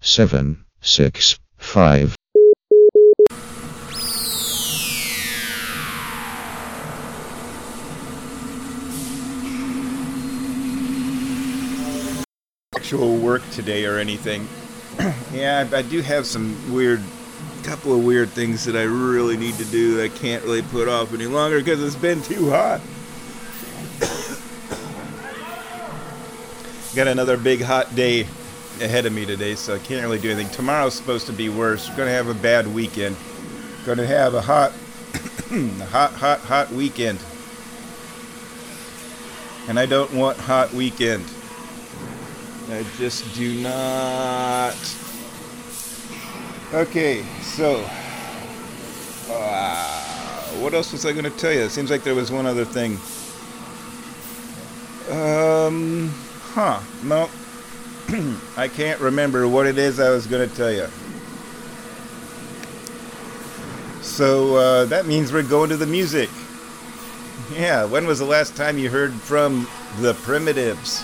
7, 6, 5. Actual work today or anything. Yeah, I do have some couple of weird things that I really need to do that I can't really put off any longer because it's been too hot. Got another big hot day ahead of me today, so I can't really do anything. Tomorrow's supposed to be worse. We're going to have a bad weekend. Going to have a hot, hot weekend. And I don't want hot weekend. I just do not. Okay, so what else was I going to tell you? It seems like there was one other thing. No. I can't remember what it is I was going to tell you. So that means we're going to the music. Yeah, when was the last time you heard from the Primitives?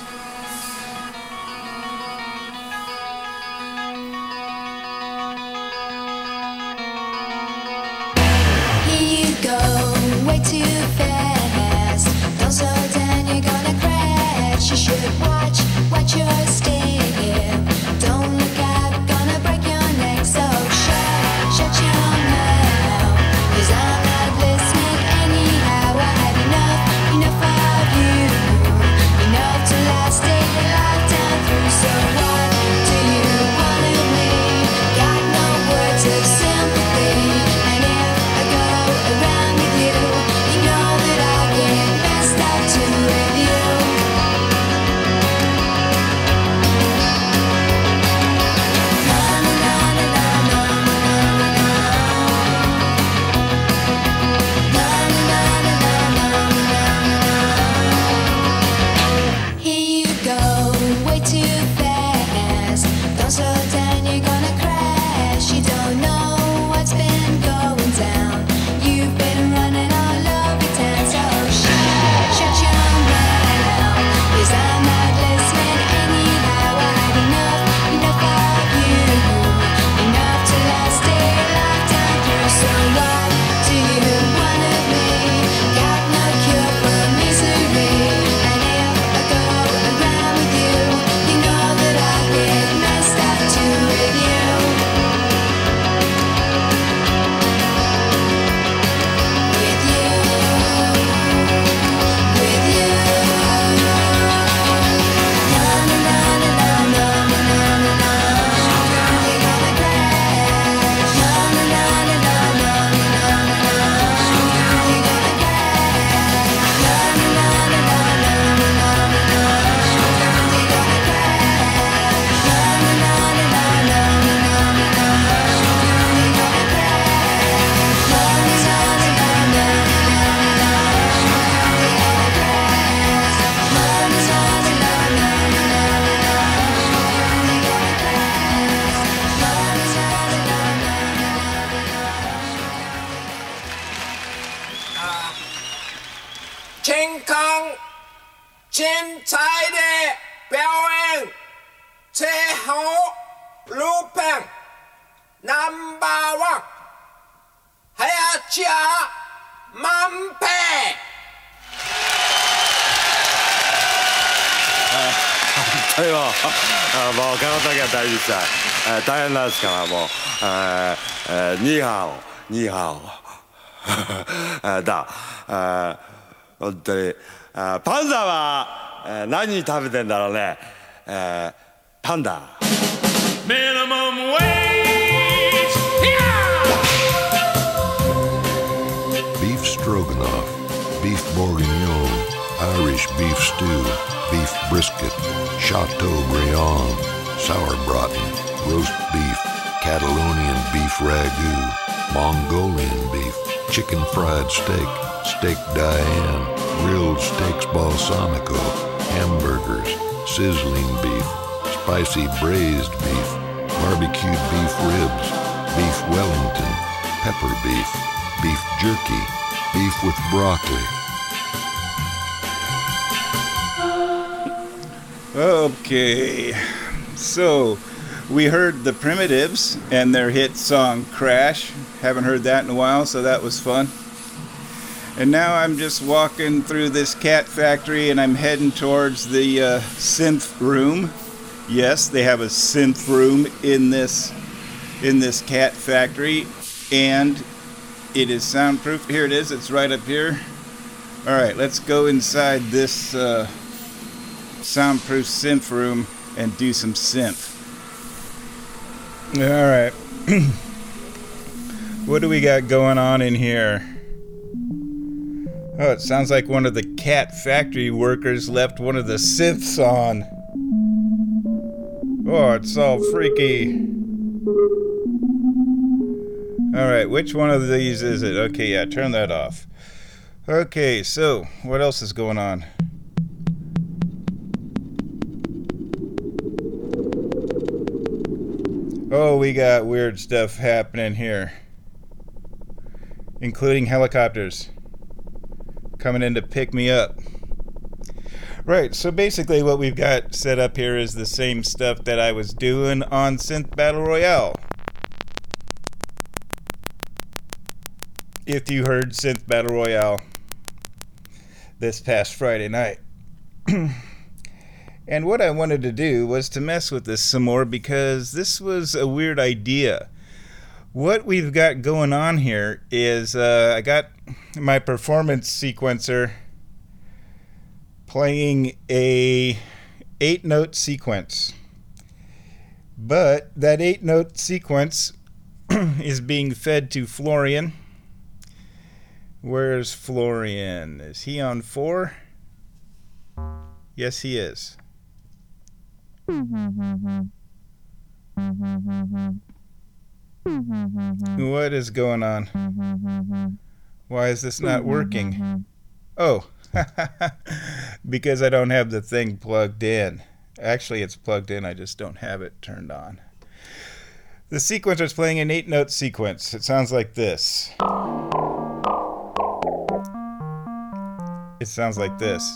Watch your step. Don't look out, gonna break your neck. So shut your mouth. 'Cause I'm not listening anyhow. I had enough of you. Enough to last a lifetime through. So what do you want of me? Got no words of sympathy. And if I go around with you, you know that I'll get messed up too with you. 大変なんですからもうニーハオニーハオだ本当にパンダは何食べてんだろうねパンダ Minimum wage Beef stroganoff, beef bourguignon, Irish beef stew, beef brisket, Chateaubriand, sauerbraten, roast beef, Catalonian beef ragu, Mongolian beef, chicken fried steak, steak Diane, grilled steaks balsamico, hamburgers, sizzling beef, spicy braised beef, barbecued beef ribs, beef Wellington, pepper beef, beef jerky, beef with broccoli. Okay, so We heard the Primitives and their hit song Crash. Haven't heard that in a while, so that was fun. And now I'm just walking through this cat factory and I'm heading towards the synth room. Yes, they have a synth room in this cat factory, and it is soundproof. Here it is, it's right up here. Alright, let's go inside this soundproof synth room and do some synth. Alright. What do we got going on in here? Oh, it sounds like one of the cat factory workers left one of the synths on. Oh, it's all freaky. Alright, which one of these is it? Okay, yeah, turn that off. Okay, so, what else is going on? Oh, we got weird stuff happening here. Including helicopters coming in to pick me up. Right, so basically what we've got set up here is the same stuff that I was doing on Synth Battle Royale. If you heard Synth Battle Royale this past Friday night. And what I wanted to do was to mess with this some more because this was a weird idea. What we've got going on here is I got my performance sequencer playing a 8-note sequence. But that 8-note sequence is being fed to Florian. Where's Florian? Is he on 4? Yes, he is. What is going on? Why is this not working? Oh, because I don't have the thing plugged in. Actually, it's plugged in, I just don't have it turned on. The sequencer is playing an 8-note sequence. It sounds like this. It sounds like this.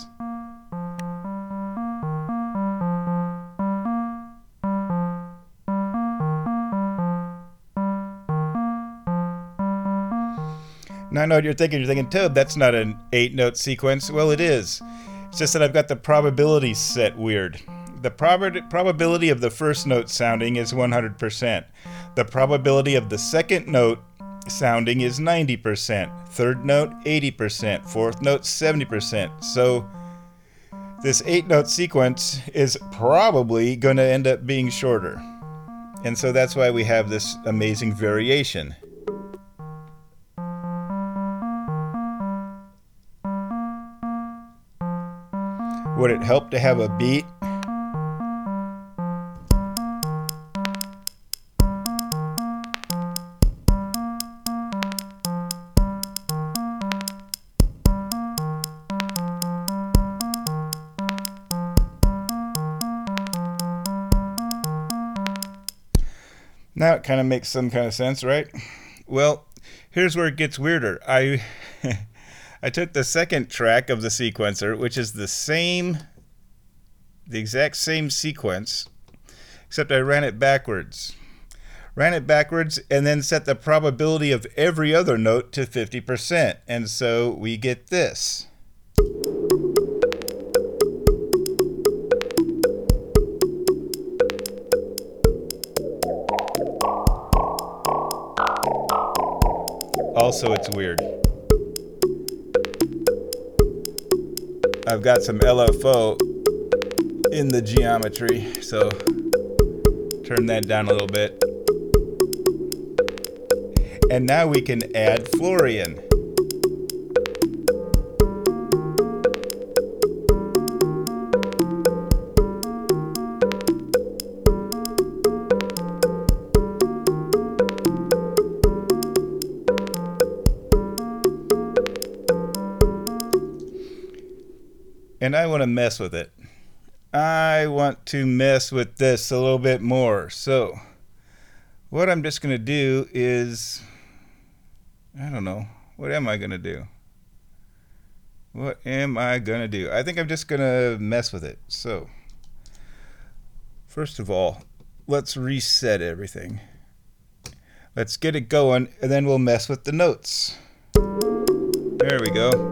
Now I know what you're thinking. You're thinking, Toad, that's not an 8-note sequence. Well, it is. It's just that I've got the probability set weird. The probability of the first note sounding is 100%. The probability of the second note sounding is 90%. Third note, 80%. Fourth note, 70%. So this 8-note sequence is probably going to end up being shorter. And so that's why we have this amazing variation. Would it help to have a beat? Now it kind of makes some kind of sense, right? Well, here's where it gets weirder. I took the second track of the sequencer, which is the exact same sequence, except I ran it backwards. Ran it backwards and then set the probability of every other note to 50%. And so we get this. Also, it's weird. I've got some LFO in the geometry, so turn that down a little bit. And now we can add Florian. And I want to mess with it. I want to mess with this a little bit more. So what I'm just going to do is, I don't know, what am I going to do? What am I going to do? I think I'm just going to mess with it. So first of all, let's reset everything. Let's get it going, and then we'll mess with the notes. There we go.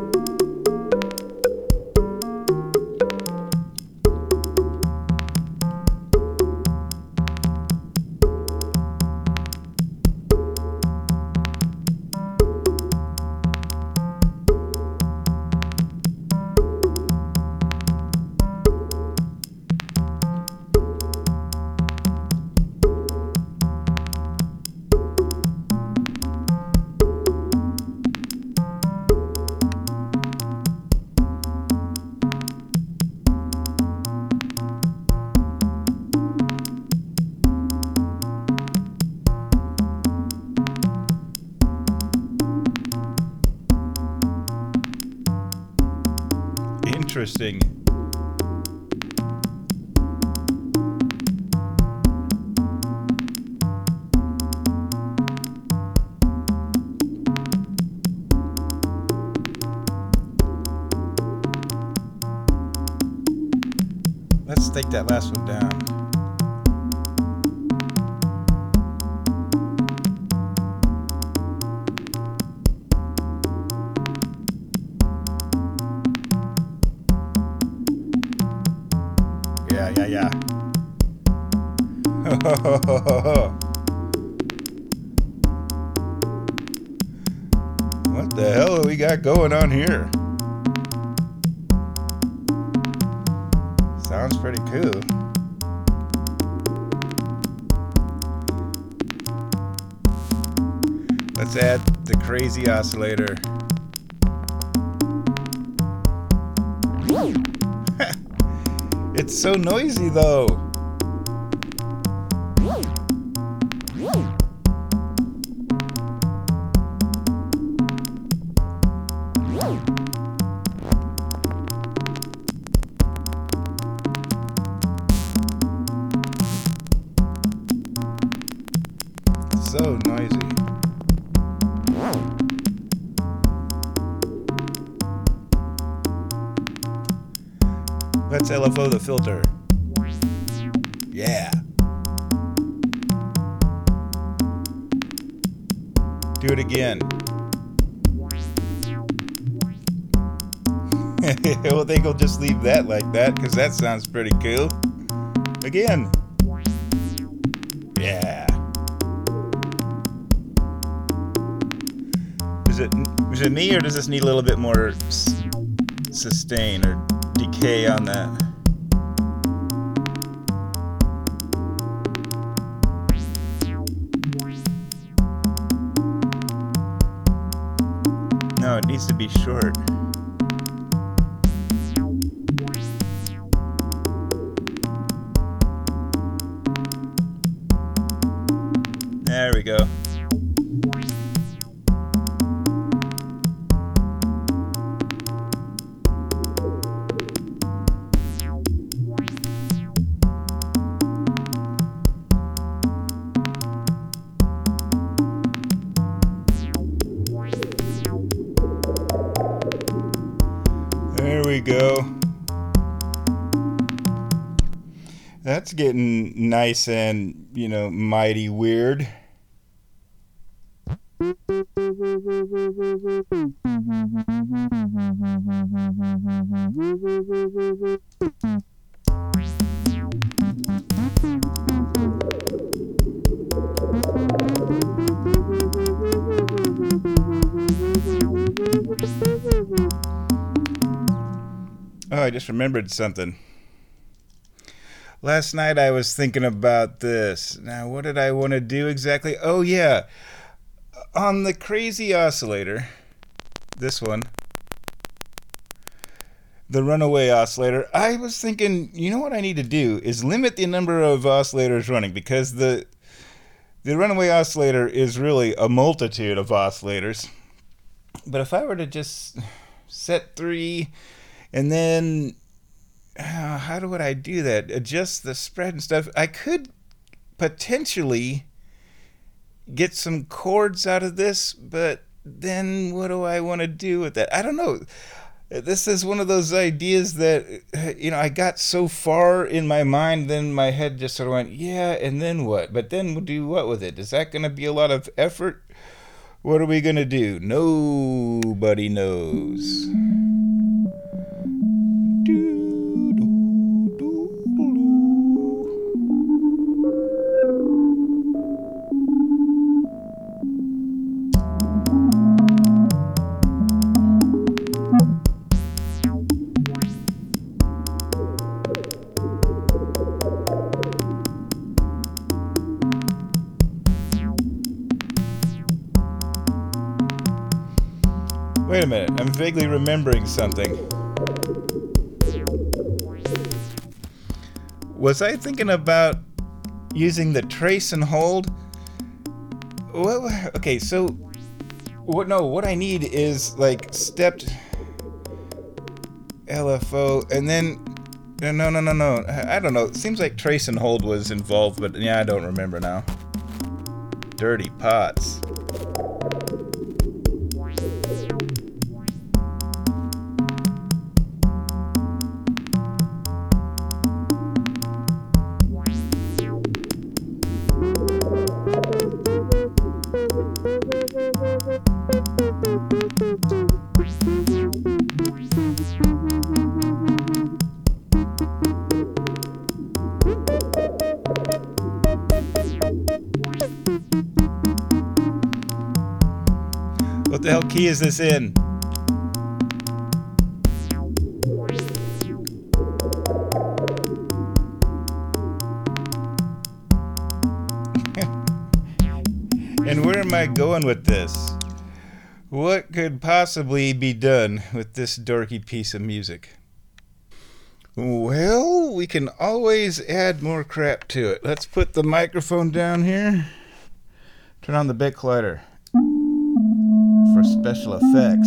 Interesting. Let's take that last one down. Yeah. What the hell do we got going on here? Sounds pretty cool. Let's add the crazy oscillator. It's so noisy though. So noisy. Let's LFO the filter. Yeah. Do it again. I think we'll just leave that like that because that sounds pretty cool. Again. Yeah. Is it me, or does this need a little bit more sustain or decay on that? No, it needs to be short. There we go. There we go. That's getting nice and, mighty weird. Oh, I just remembered something. Last night I was thinking about this. Now, what did I want to do exactly? Oh, yeah. On the crazy oscillator, this one, the runaway oscillator, I was thinking, what I need to do is limit the number of oscillators running, because the runaway oscillator is really a multitude of oscillators. But if I were to just set 3 and then how would I do that? Adjust the spread and stuff. I could potentially get some chords out of this, but then what do I want to do with that? I don't know. This is one of those ideas that, I got so far in my mind, then my head just sort of went, yeah, and then what? But then we'll do what with it? Is that going to be a lot of effort? What are we going to do? Nobody knows. Wait a minute, I'm vaguely remembering something. Was I thinking about using the trace and hold? What? Okay, so what I need is like stepped LFO and then no. I don't know. It seems like trace and hold was involved, but yeah, I don't remember now. Dirty pots. What the hell key is this in? And where am I going with this? What could possibly be done with this dorky piece of music? Well, we can always add more crap to it. Let's put the microphone down here. Turn on the backlighter for special effects.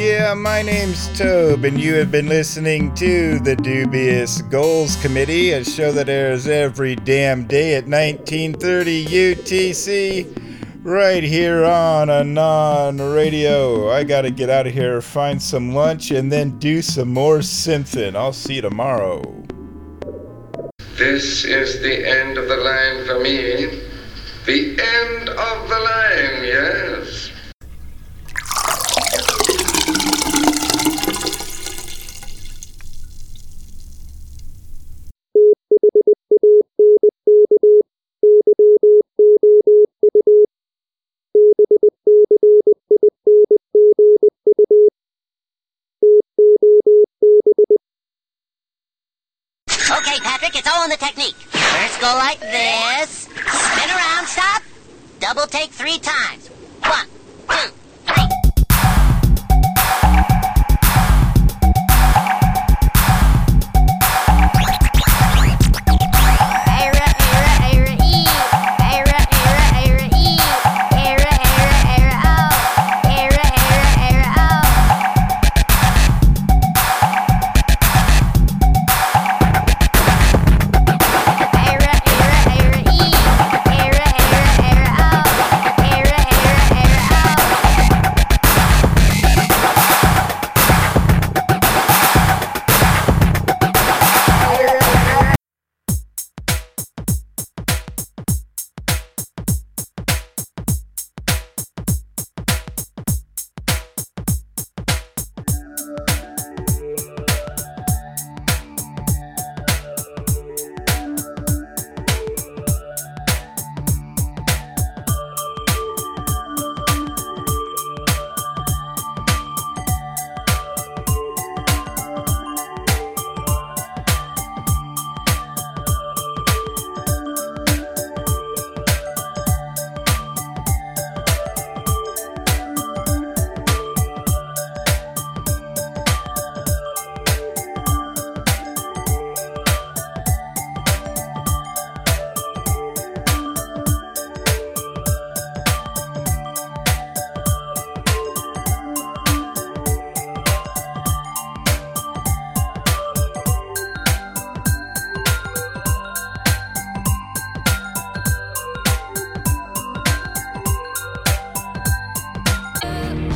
Yeah, my name's Tobe, and you have been listening to the Dubious Goals Committee, a show that airs every damn day at 1930 UTC, right here on Anon Radio. I gotta get out of here, find some lunch, and then do some more synthin'. I'll see you tomorrow. This is the end of the line for me. The end of the line, yes. Okay, Patrick, it's all in the technique. First go like this. Spin around, stop. Double take 3 times. 1, 2,